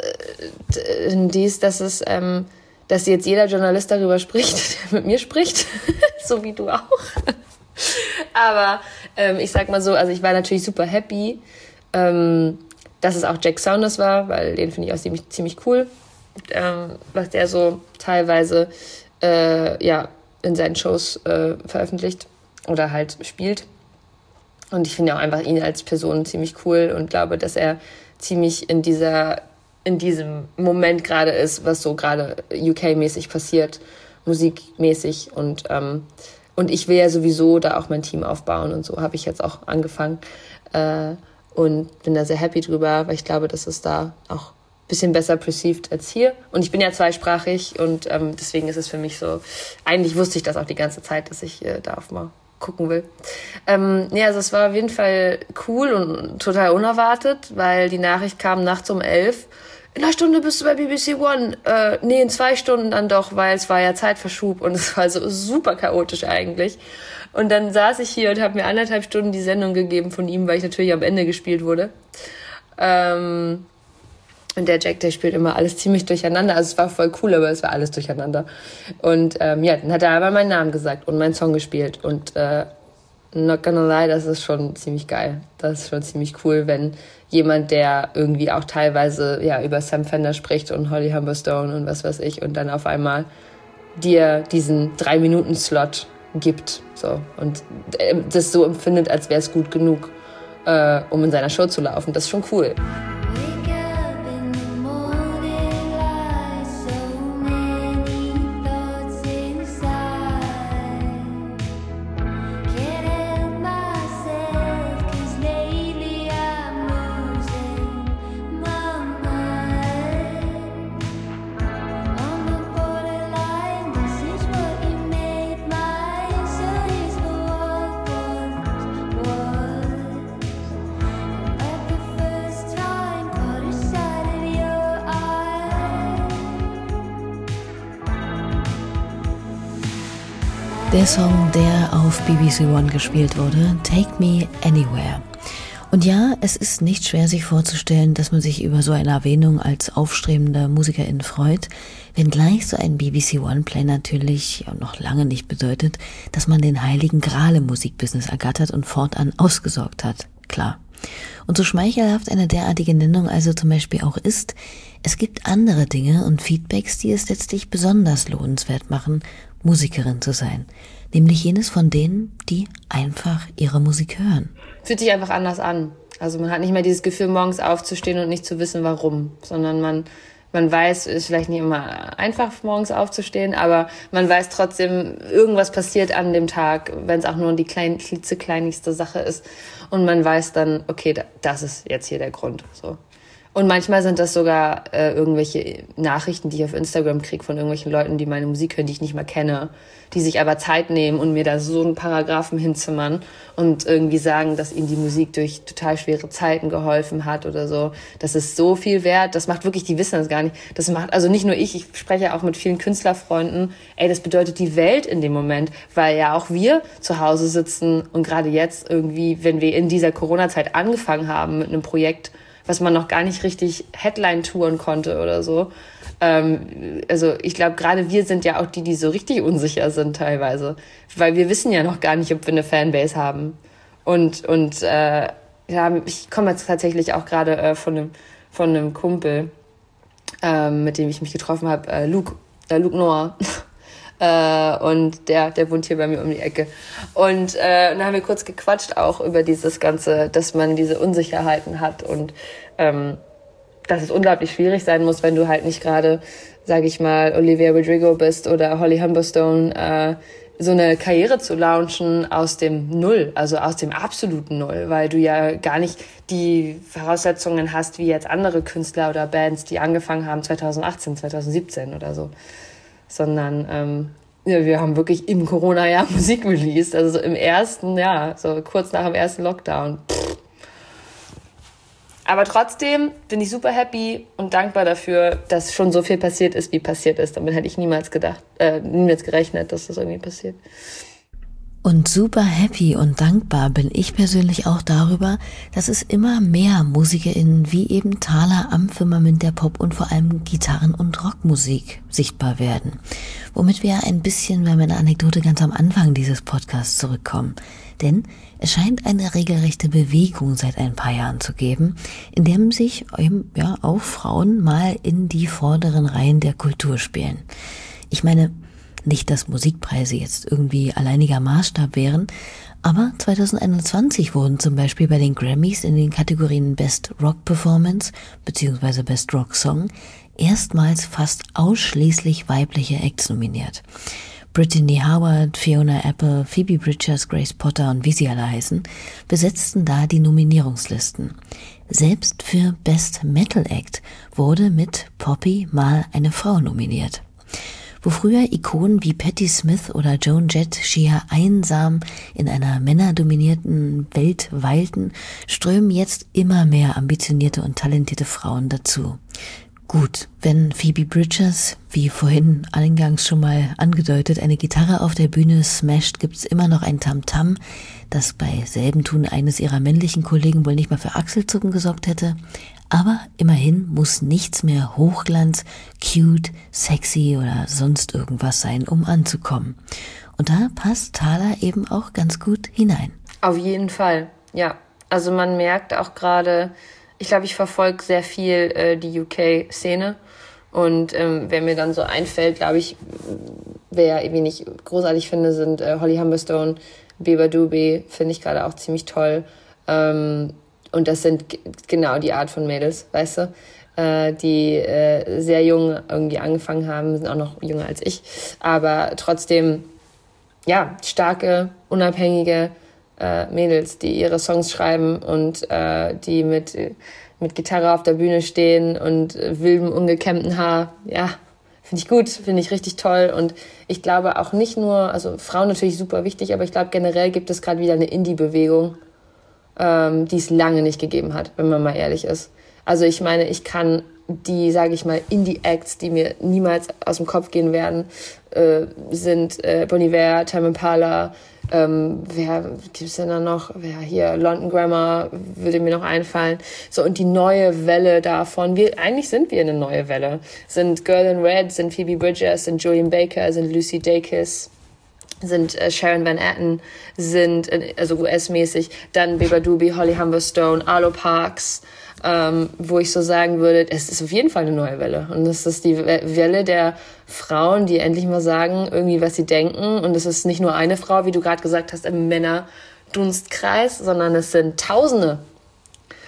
dass jetzt jeder Journalist darüber spricht, der mit mir spricht, so wie du auch. Aber ich sag mal so, also ich war natürlich super happy, dass es auch Jack Saunders war, weil den finde ich auch ziemlich cool, was der so teilweise in seinen Shows veröffentlicht oder halt spielt. Und ich finde auch einfach ihn als Person ziemlich cool und glaube, dass er ziemlich in diesem Moment gerade ist, was so gerade UK-mäßig passiert, musikmäßig. Und ich will ja sowieso da auch mein Team aufbauen und so habe ich jetzt auch angefangen. Und bin da sehr happy drüber, weil ich glaube, dass es da auch ein bisschen besser perceived als hier. Und ich bin ja zweisprachig und deswegen ist es für mich so, eigentlich wusste ich das auch die ganze Zeit, dass ich da auf mal gucken will. Also es war auf jeden Fall cool und total unerwartet, weil die Nachricht kam nachts um 11. In einer Stunde bist du bei BBC One. In 2 Stunden dann doch, weil es war ja Zeitverschub und es war so super chaotisch eigentlich. Und dann saß ich hier und habe mir 1,5 Stunden die Sendung gegeben von ihm, weil ich natürlich am Ende gespielt wurde. Und der Jack, der spielt immer alles ziemlich durcheinander. Also es war voll cool, aber es war alles durcheinander. Und dann hat er aber meinen Namen gesagt und meinen Song gespielt. Und not gonna lie, das ist schon ziemlich geil. Das ist schon ziemlich cool, wenn jemand, der irgendwie auch teilweise über Sam Fender spricht und Holly Humberstone und was weiß ich und dann auf einmal dir diesen 3-Minuten-Slot gibt. So. Und das so empfindet, als wäre es gut genug, um in seiner Show zu laufen. Das ist schon cool. Der Song, der auf BBC One gespielt wurde, Take Me Anywhere. Und ja, es ist nicht schwer, sich vorzustellen, dass man sich über so eine Erwähnung als aufstrebender Musikerin freut, wenngleich so ein BBC One-Play natürlich noch lange nicht bedeutet, dass man den heiligen Gral im Musikbusiness ergattert und fortan ausgesorgt hat. Klar. Und so schmeichelhaft eine derartige Nennung also zum Beispiel auch ist, es gibt andere Dinge und Feedbacks, die es letztlich besonders lohnenswert machen, Musikerin zu sein. Nämlich jenes von denen, die einfach ihre Musik hören. Fühlt sich einfach anders an. Also man hat nicht mehr dieses Gefühl, morgens aufzustehen und nicht zu wissen, warum. Sondern man Man weiß, es ist vielleicht nicht immer einfach, morgens aufzustehen, aber man weiß trotzdem, irgendwas passiert an dem Tag, wenn es auch nur die klitzekleinigste Sache ist. Und man weiß dann, okay, das ist jetzt hier der Grund. So. Und manchmal sind das sogar irgendwelche Nachrichten, die ich auf Instagram kriege von irgendwelchen Leuten, die meine Musik hören, die ich nicht mehr kenne, die sich aber Zeit nehmen und mir da so einen Paragraphen hinzimmern und irgendwie sagen, dass ihnen die Musik durch total schwere Zeiten geholfen hat oder so. Das ist so viel wert. Das macht wirklich, die wissen das gar nicht. Das macht, also nicht nur ich spreche auch mit vielen Künstlerfreunden. Ey, das bedeutet die Welt in dem Moment, weil ja auch wir zu Hause sitzen und gerade jetzt irgendwie, wenn wir in dieser Corona-Zeit angefangen haben mit einem Projekt, was man noch gar nicht richtig Headline-touren konnte oder so. Also ich glaube, gerade wir sind ja auch die so richtig unsicher sind teilweise, weil wir wissen ja noch gar nicht, ob wir eine Fanbase haben. Und ja, ich komme jetzt tatsächlich auch gerade von einem Kumpel, mit dem ich mich getroffen habe, Luke Noir. Und der wohnt hier bei mir um die Ecke. Und dann haben wir kurz gequatscht auch über dieses Ganze, dass man diese Unsicherheiten hat und dass es unglaublich schwierig sein muss, wenn du halt nicht gerade, sage ich mal, Olivia Rodrigo bist oder Holly Humberstone, so eine Karriere zu launchen aus dem Null, also aus dem absoluten Null, weil du ja gar nicht die Voraussetzungen hast wie jetzt andere Künstler oder Bands, die angefangen haben 2018, 2017 oder so. Sondern ja, wir haben wirklich im Corona-Jahr Musik released, also so im ersten Jahr, so kurz nach dem ersten Lockdown. Aber trotzdem bin ich super happy und dankbar dafür, dass schon so viel passiert ist, wie passiert ist. Damit hätte ich niemals gerechnet, dass das irgendwie passiert. Und super happy und dankbar bin ich persönlich auch darüber, dass es immer mehr MusikerInnen wie eben Thaler am Firmament der Pop- und vor allem Gitarren- und Rockmusik sichtbar werden. Womit wir ein bisschen bei meiner Anekdote ganz am Anfang dieses Podcasts zurückkommen. Denn es scheint eine regelrechte Bewegung seit ein paar Jahren zu geben, in der sich eben, ja, auch Frauen mal in die vorderen Reihen der Kultur spielen. Ich meine, nicht, dass Musikpreise jetzt irgendwie alleiniger Maßstab wären, aber 2021 wurden zum Beispiel bei den Grammys in den Kategorien Best Rock Performance bzw. Best Rock Song erstmals fast ausschließlich weibliche Acts nominiert. Brittany Howard, Fiona Apple, Phoebe Bridgers, Grace Potter und wie sie alle heißen, besetzten da die Nominierungslisten. Selbst für Best Metal Act wurde mit Poppy mal eine Frau nominiert. Wo früher Ikonen wie Patti Smith oder Joan Jett schier einsam in einer männerdominierten Welt weilten, strömen jetzt immer mehr ambitionierte und talentierte Frauen dazu. Gut, wenn Phoebe Bridgers, wie vorhin eingangs schon mal angedeutet, eine Gitarre auf der Bühne smasht, gibt's immer noch ein Tamtam, das bei selben Tun eines ihrer männlichen Kollegen wohl nicht mal für Achselzucken gesorgt hätte. Aber immerhin muss nichts mehr Hochglanz, cute, sexy oder sonst irgendwas sein, um anzukommen. Und da passt Thaler eben auch ganz gut hinein. Auf jeden Fall, ja. Also man merkt auch gerade, ich glaube, ich verfolge sehr viel die UK-Szene und wer mir dann so einfällt, glaube ich, wen ich großartig finde, sind Holly Humberstone, Beba Doobie, finde ich gerade auch ziemlich toll. Und das sind genau die Art von Mädels, weißt du, die sehr jung irgendwie angefangen haben, sind auch noch jünger als ich, aber trotzdem, ja, starke, unabhängige Mädels, die ihre Songs schreiben und die mit Gitarre auf der Bühne stehen und wildem, ungekämmten Haar. Ja, finde ich gut, finde ich richtig toll. Und ich glaube auch nicht nur, also Frauen natürlich super wichtig, aber ich glaube generell gibt es gerade wieder eine Indie-Bewegung, die es lange nicht gegeben hat, wenn man mal ehrlich ist. Also ich meine, ich kann die, sage ich mal, Indie-Acts, die mir niemals aus dem Kopf gehen werden, sind Bon Iver, Tame Impala, wer gibt's denn da noch? Wer hier? London Grammar würde mir noch einfallen. So, und die neue Welle davon. Eigentlich sind wir eine neue Welle. Sind Girl in Red, sind Phoebe Bridgers, sind Julian Baker, sind Lucy Dacus, sind Sharon Van Etten, sind, also US-mäßig, dann Beba Doobie, Holly Humberstone, Arlo Parks, wo ich so sagen würde, es ist auf jeden Fall eine neue Welle. Und das ist die Welle der Frauen, die endlich mal sagen, irgendwie, was sie denken. Und es ist nicht nur eine Frau, wie du gerade gesagt hast, im Männerdunstkreis, sondern es sind Tausende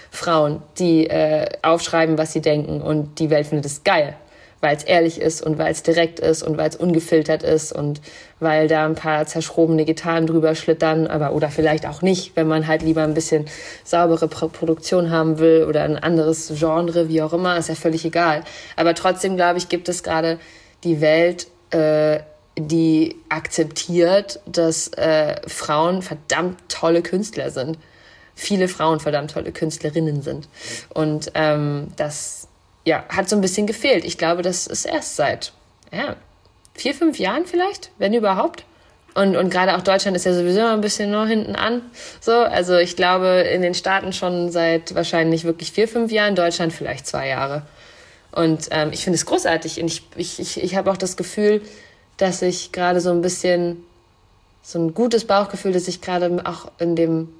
Frauen, die aufschreiben, was sie denken und die Welt findet es geil, weil es ehrlich ist und weil es direkt ist und weil es ungefiltert ist und weil da ein paar zerschrobene Gitarren drüber schlittern, oder vielleicht auch nicht, wenn man halt lieber ein bisschen saubere Produktion haben will oder ein anderes Genre, wie auch immer, ist ja völlig egal. Aber trotzdem, glaube ich, gibt es gerade die Welt, die akzeptiert, dass Frauen verdammt tolle Künstler sind. Viele Frauen verdammt tolle Künstlerinnen sind. Und das hat so ein bisschen gefehlt. Ich glaube, das ist erst seit 4-5 Jahren vielleicht, wenn überhaupt. Und gerade auch Deutschland ist ja sowieso ein bisschen noch hinten an. So, also ich glaube, in den Staaten schon seit wahrscheinlich wirklich 4-5 Jahren, Deutschland vielleicht 2 Jahre. Und ich finde es großartig. Und ich habe auch das Gefühl, dass ich gerade so ein bisschen, so ein gutes Bauchgefühl, dass ich gerade auch in dem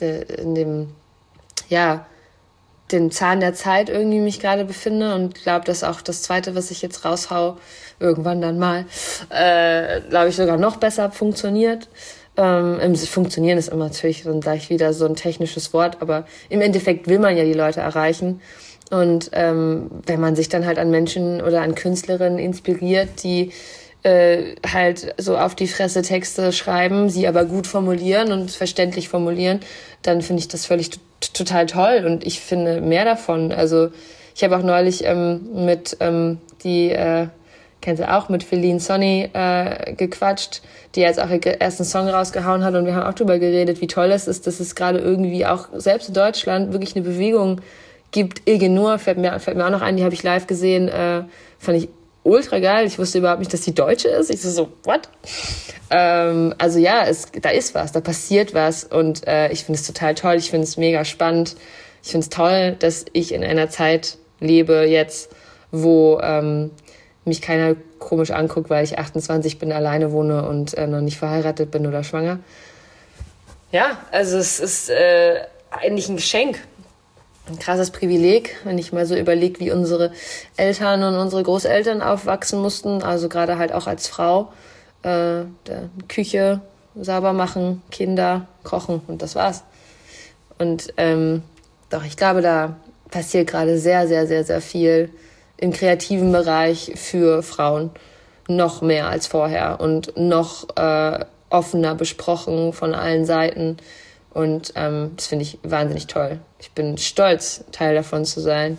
den Zahn der Zeit irgendwie mich gerade befinde und glaube, dass auch das Zweite, was ich jetzt raushau, irgendwann dann mal, glaube ich, sogar noch besser funktioniert. Funktionieren ist immer natürlich dann gleich wieder so ein technisches Wort, aber im Endeffekt will man ja die Leute erreichen. Und wenn man sich dann halt an Menschen oder an Künstlerinnen inspiriert, die halt so auf die Fresse Texte schreiben, sie aber gut formulieren und verständlich formulieren, dann finde ich das völlig total toll und ich finde mehr davon. Also ich habe auch neulich mit kennt ihr auch, mit Feline Sonny gequatscht, die jetzt auch ihren ersten Song rausgehauen hat und wir haben auch drüber geredet, wie toll es ist, dass es gerade irgendwie auch selbst in Deutschland wirklich eine Bewegung gibt. Ilgenur fällt mir auch noch ein, die habe ich live gesehen, fand ich ultra geil. Ich wusste überhaupt nicht, dass die Deutsche ist. Ich so, what? Also ja, da ist was, da passiert was und ich finde es total toll, ich finde es mega spannend. Ich finde es toll, dass ich in einer Zeit lebe jetzt, wo mich keiner komisch anguckt, weil ich 28 bin, alleine wohne und noch nicht verheiratet bin oder schwanger. Ja, also es ist eigentlich ein Geschenk. Ein krasses Privileg, wenn ich mal so überlege, wie unsere Eltern und unsere Großeltern aufwachsen mussten. Also gerade halt auch als Frau. Küche sauber machen, Kinder kochen und das war's. Und doch, ich glaube, da passiert gerade sehr, sehr, sehr, sehr viel im kreativen Bereich für Frauen. Noch mehr als vorher und noch offener besprochen von allen Seiten. Und das finde ich wahnsinnig toll. Ich bin stolz, Teil davon zu sein.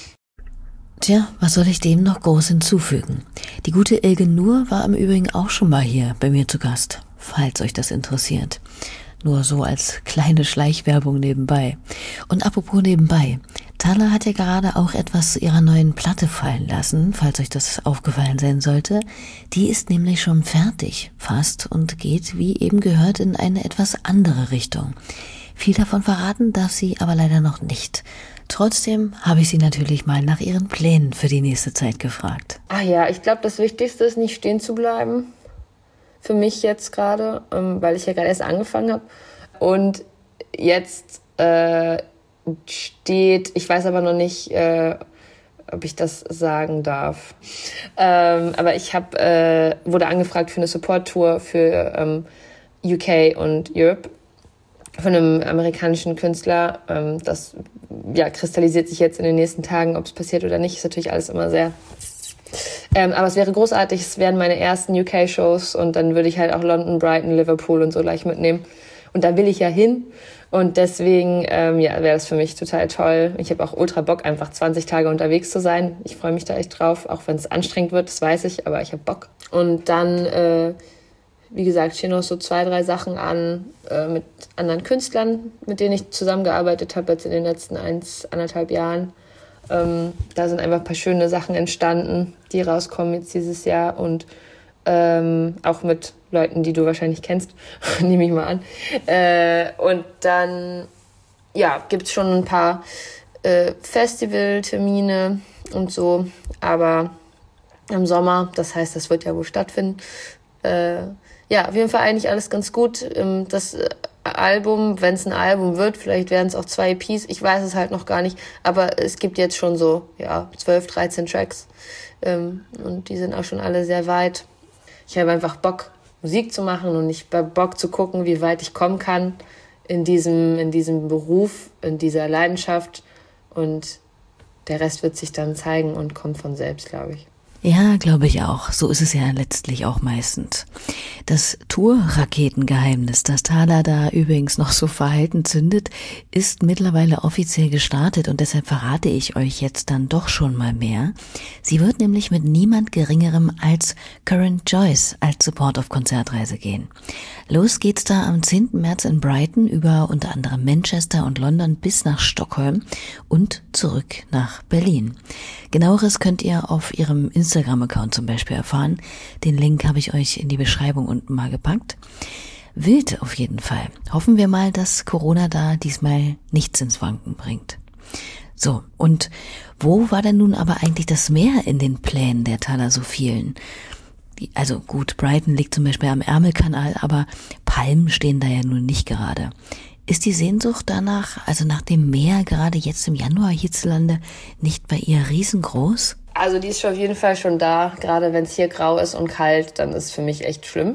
Tja, was soll ich dem noch groß hinzufügen? Die gute Ilgenur war im Übrigen auch schon mal hier bei mir zu Gast, falls euch das interessiert. Nur so als kleine Schleichwerbung nebenbei. Und apropos nebenbei, Thala hat ja gerade auch etwas zu ihrer neuen Platte fallen lassen, falls euch das aufgefallen sein sollte. Die ist nämlich schon fertig, fast, und geht, wie eben gehört, in eine etwas andere Richtung. Viel davon verraten darf sie aber leider noch nicht. Trotzdem habe ich sie natürlich mal nach ihren Plänen für die nächste Zeit gefragt. Ach ja, ich glaube, das Wichtigste ist, nicht stehen zu bleiben. Für mich jetzt gerade, weil ich ja gerade erst angefangen habe. Und jetzt steht, ich weiß aber noch nicht, ob ich das sagen darf. Aber ich wurde angefragt für eine Support-Tour für UK und Europe von einem amerikanischen Künstler. Das kristallisiert sich jetzt in den nächsten Tagen, ob es passiert oder nicht. Ist natürlich alles immer sehr... aber es wäre großartig, es wären meine ersten UK-Shows und dann würde ich halt auch London, Brighton, Liverpool und so gleich mitnehmen. Und da will ich ja hin und deswegen wäre das für mich total toll. Ich habe auch ultra Bock, einfach 20 Tage unterwegs zu sein. Ich freue mich da echt drauf, auch wenn es anstrengend wird, das weiß ich, aber ich habe Bock. Und dann, wie gesagt, stehen noch so 2-3 Sachen an mit anderen Künstlern, mit denen ich zusammengearbeitet habe jetzt in den letzten 1,5 Jahren. Da sind einfach ein paar schöne Sachen entstanden, die rauskommen jetzt dieses Jahr und auch mit Leuten, die du wahrscheinlich kennst, nehme ich mal an. Und dann gibt es schon ein paar Festivaltermine und so, aber im Sommer, das heißt, das wird ja wohl stattfinden. Auf jeden Fall eigentlich alles ganz gut. Das Album, wenn es ein Album wird, vielleicht werden es auch 2 EPs, ich weiß es halt noch gar nicht, aber es gibt jetzt schon so 12, 13 Tracks und die sind auch schon alle sehr weit. Ich habe einfach Bock, Musik zu machen und ich habe Bock zu gucken, wie weit ich kommen kann in diesem Beruf, in dieser Leidenschaft, und der Rest wird sich dann zeigen und kommt von selbst, glaube ich. Ja, glaube ich auch. So ist es ja letztlich auch meistens. Das Tour-Raketengeheimnis, das Thaler da übrigens noch so verhalten zündet, ist mittlerweile offiziell gestartet und deshalb verrate ich euch jetzt dann doch schon mal mehr. Sie wird nämlich mit niemand Geringerem als Current Joyce als Support auf Konzertreise gehen. Los geht's da am 10. März in Brighton über unter anderem Manchester und London bis nach Stockholm und zurück nach Berlin. Genaueres könnt ihr auf ihrem Instagram-Account zum Beispiel erfahren. Den Link habe ich euch in die Beschreibung unten mal gepackt. Wild auf jeden Fall. Hoffen wir mal, dass Corona da diesmal nichts ins Wanken bringt. So, und wo war denn nun aber eigentlich das Meer in den Plänen der Thalasophilen? Also gut, Brighton liegt zum Beispiel am Ärmelkanal, aber Palmen stehen da ja nun nicht gerade. Ist die Sehnsucht danach, also nach dem Meer, gerade jetzt im Januar hierzulande, nicht bei ihr riesengroß? Also die ist schon auf jeden Fall schon da. Gerade wenn es hier grau ist und kalt, dann ist es für mich echt schlimm.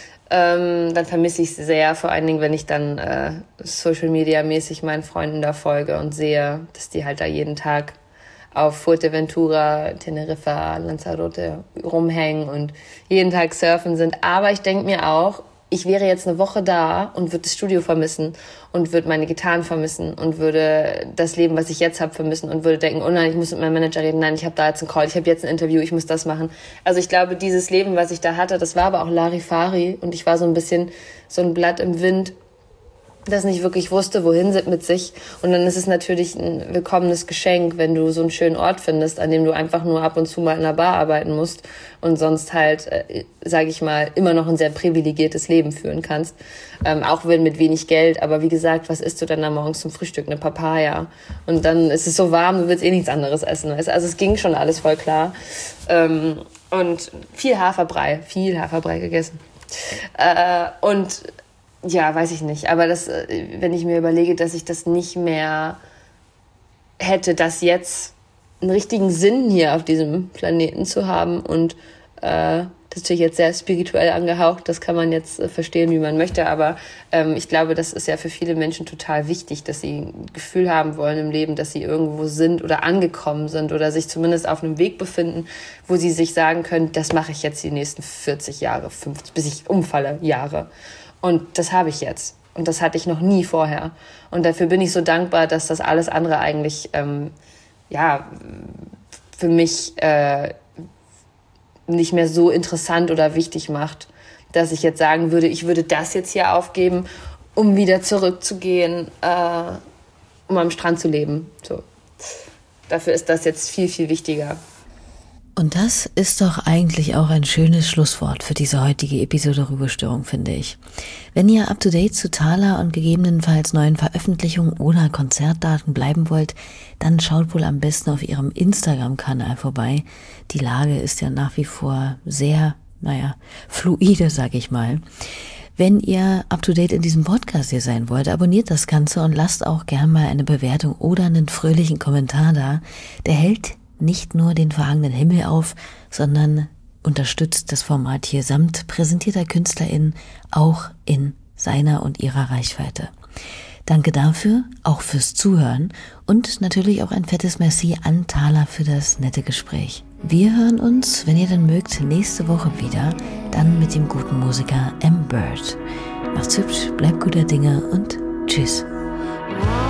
Dann vermisse ich es sehr, vor allen Dingen, wenn ich dann Social-Media-mäßig meinen Freunden da folge und sehe, dass die halt da jeden Tag auf Fuerteventura, Teneriffa, Lanzarote rumhängen und jeden Tag surfen sind. Aber ich denke mir auch, ich wäre jetzt eine Woche da und würde das Studio vermissen und würde meine Gitarren vermissen und würde das Leben, was ich jetzt habe, vermissen und würde denken, oh nein, ich muss mit meinem Manager reden, nein, ich habe da jetzt einen Call, ich habe jetzt ein Interview, ich muss das machen. Also ich glaube, dieses Leben, was ich da hatte, das war aber auch Larifari und ich war so ein bisschen so ein Blatt im Wind, das nicht wirklich wusste, wohin sind mit sich. Und dann ist es natürlich ein willkommenes Geschenk, wenn du so einen schönen Ort findest, an dem du einfach nur ab und zu mal in einer Bar arbeiten musst und sonst halt, sage ich mal, immer noch ein sehr privilegiertes Leben führen kannst. Auch wenn mit wenig Geld. Aber wie gesagt, was isst du denn da morgens zum Frühstück? Eine Papaya. Und dann ist es so warm, du willst eh nichts anderes essen. Weißt? Also es ging schon alles voll klar. Und viel Haferbrei gegessen. Und ja, weiß ich nicht. Aber das, wenn ich mir überlege, dass ich das nicht mehr hätte, das jetzt einen richtigen Sinn hier auf diesem Planeten zu haben und das ist natürlich jetzt sehr spirituell angehaucht, das kann man jetzt verstehen, wie man möchte, aber ich glaube, das ist ja für viele Menschen total wichtig, dass sie ein Gefühl haben wollen im Leben, dass sie irgendwo sind oder angekommen sind oder sich zumindest auf einem Weg befinden, wo sie sich sagen können, das mache ich jetzt die nächsten 40 Jahre, 50, bis ich umfalle, Jahre. Und das habe ich jetzt. Und das hatte ich noch nie vorher. Und dafür bin ich so dankbar, dass das alles andere eigentlich, für mich nicht mehr so interessant oder wichtig macht, dass ich jetzt sagen würde, ich würde das jetzt hier aufgeben, um wieder zurückzugehen, um am Strand zu leben. So. Dafür ist das jetzt viel, viel wichtiger. Und das ist doch eigentlich auch ein schönes Schlusswort für diese heutige Episode Ruhestörung, finde ich. Wenn ihr up-to-date zu Thaler und gegebenenfalls neuen Veröffentlichungen oder Konzertdaten bleiben wollt, dann schaut wohl am besten auf ihrem Instagram-Kanal vorbei. Die Lage ist ja nach wie vor sehr, fluide, sag ich mal. Wenn ihr up-to-date in diesem Podcast hier sein wollt, abonniert das Ganze und lasst auch gern mal eine Bewertung oder einen fröhlichen Kommentar da. Der hält nicht nur den verhangenen Himmel auf, sondern unterstützt das Format hier samt präsentierter KünstlerInnen auch in seiner und ihrer Reichweite. Danke dafür, auch fürs Zuhören und natürlich auch ein fettes Merci an Thaler für das nette Gespräch. Wir hören uns, wenn ihr dann mögt, nächste Woche wieder, dann mit dem guten Musiker M. Bird. Macht's hübsch, bleibt guter Dinge und tschüss.